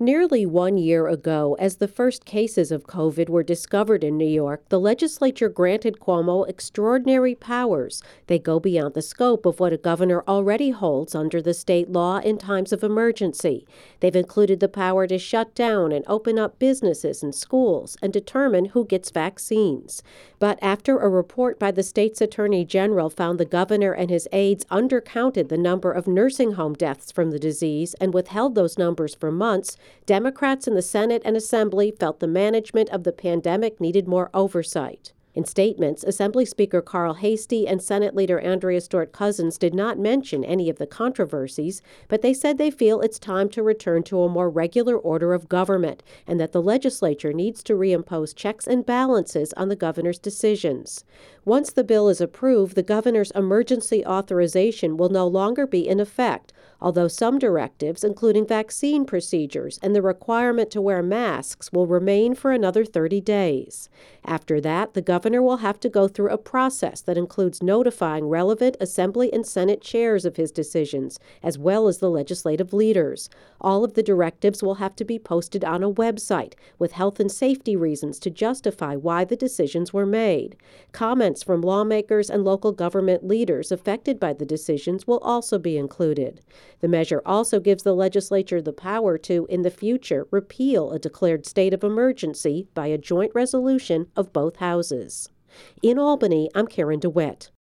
Nearly 1 year ago, as the first cases of COVID were discovered in New York, the legislature granted Cuomo extraordinary powers. They go beyond the scope of what a governor already holds under the state law in times of emergency. They've included the power to shut down and open up businesses and schools and determine who gets vaccines. But after a report by the state's attorney general found the governor and his aides undercounted the number of nursing home deaths from the disease and withheld those numbers for months, Democrats in the Senate and Assembly felt the management of the pandemic needed more oversight. In statements, Assembly Speaker Carl Heastie and Senate Leader Andrea Stewart Cousins did not mention any of the controversies, but they said they feel it's time to return to a more regular order of government and that the legislature needs to reimpose checks and balances on the governor's decisions. Once the bill is approved, the governor's emergency authorization will no longer be in effect, although some directives, including vaccine procedures and the requirement to wear masks, will remain for another 30 days. After that, the governor will have to go through a process that includes notifying relevant Assembly and Senate chairs of his decisions, as well as the legislative leaders. All of the directives will have to be posted on a website, with health and safety reasons to justify why the decisions were made. Comments from lawmakers and local government leaders affected by the decisions will also be included. The measure also gives the legislature the power to, in the future, repeal a declared state of emergency by a joint resolution of both houses. In Albany, I'm Karen DeWitt.